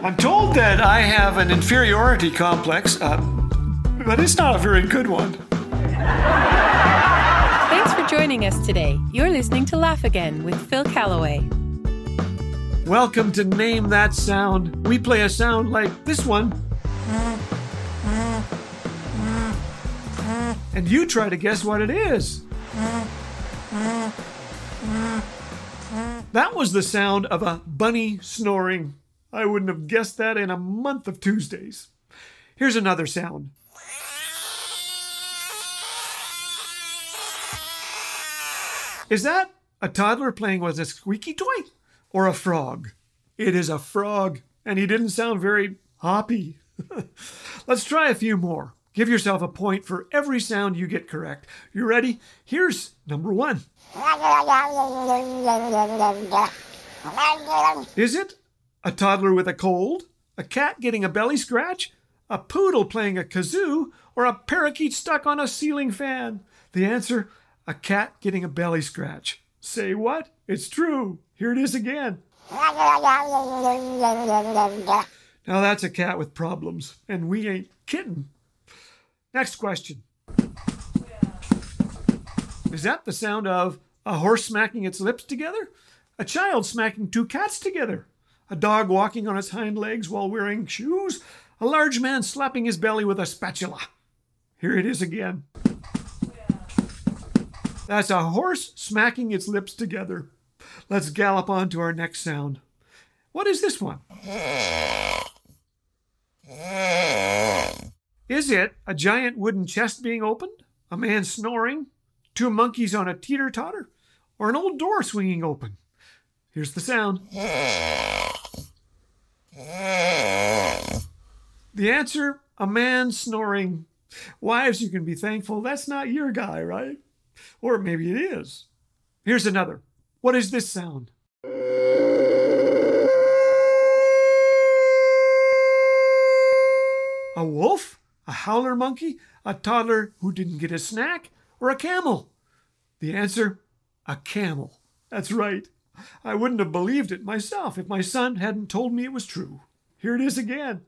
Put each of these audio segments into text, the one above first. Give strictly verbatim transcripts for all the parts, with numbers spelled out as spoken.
I'm told that I have an inferiority complex, uh, but it's not a very good one. Thanks for joining us today. You're listening to Laugh Again with Phil Callaway. Welcome to Name That Sound. We play a sound like this one. And you try to guess what it is. That was the sound of a bunny snoring. I wouldn't have guessed that in a month of Tuesdays. Here's another sound. Is that a toddler playing with a squeaky toy or a frog? It is a frog, and he didn't sound very hoppy. Let's try a few more. Give yourself a point for every sound you get correct. You ready? Here's number one. Is it a toddler with a cold, a cat getting a belly scratch, a poodle playing a kazoo, or a parakeet stuck on a ceiling fan? The answer, a cat getting a belly scratch. Say what? It's true. Here it is again. Now that's a cat with problems, and we ain't kidding. Next question. Is that the sound of a horse smacking its lips together? A child smacking two cats together? A dog walking on its hind legs while wearing shoes? A large man slapping his belly with a spatula? Here it is again. That's a horse smacking its lips together. Let's gallop on to our next sound. What is this one? Is it a giant wooden chest being opened? A man snoring? Two monkeys on a teeter-totter? Or an old door swinging open? Here's the sound. The answer, a man snoring. Wives, you can be thankful that's not your guy, right? Or maybe it is. Here's another. What is this sound? A wolf? A howler monkey? A toddler who didn't get a snack? Or a camel? The answer, a camel. That's right. I wouldn't have believed it myself if my son hadn't told me it was true. Here it is again.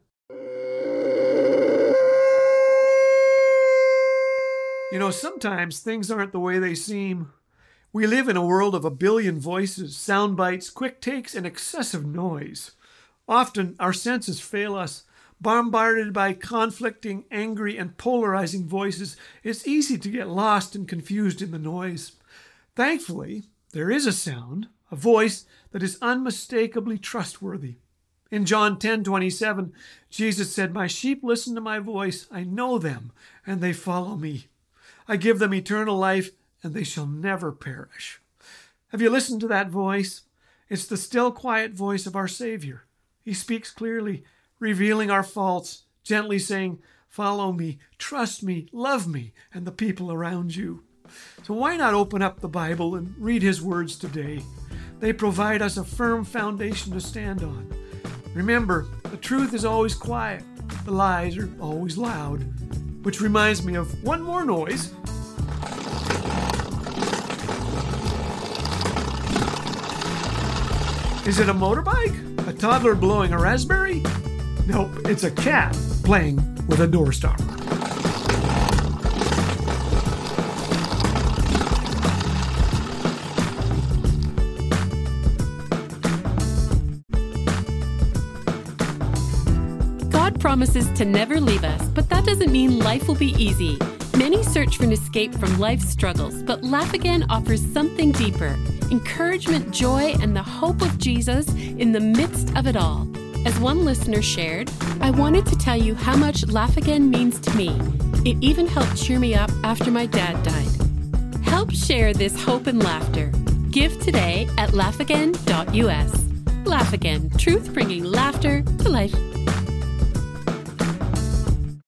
You know, sometimes things aren't the way they seem. We live in a world of a billion voices, sound bites, quick takes, and excessive noise. Often our senses fail us. Bombarded by conflicting, angry, and polarizing voices, it's easy to get lost and confused in the noise. Thankfully, there is a sound, a voice that is unmistakably trustworthy. In John ten twenty-seven, Jesus said, "My sheep listen to my voice. I know them, and they follow me. I give them eternal life, and they shall never perish." Have you listened to that voice? It's the still, quiet voice of our Savior. He speaks clearly, revealing our faults, gently saying, "Follow me, trust me, love me, and the people around you." So why not open up the Bible and read His words today? They provide us a firm foundation to stand on. Remember, the truth is always quiet. The lies are always loud. Which reminds me of one more noise. Is it a motorbike? A toddler blowing a raspberry? Nope, it's a cat playing with a door stopper. God promises to never leave us, but that doesn't mean life will be easy. Many search for an escape from life's struggles, but Laugh Again offers something deeper: encouragement, joy, and the hope of Jesus in the midst of it all. As one listener shared, "I wanted to tell you how much Laugh Again means to me. It even helped cheer me up after my dad died." Help share this hope and laughter. Give today at laugh again dot u s. Laugh Again, truth bringing laughter to life.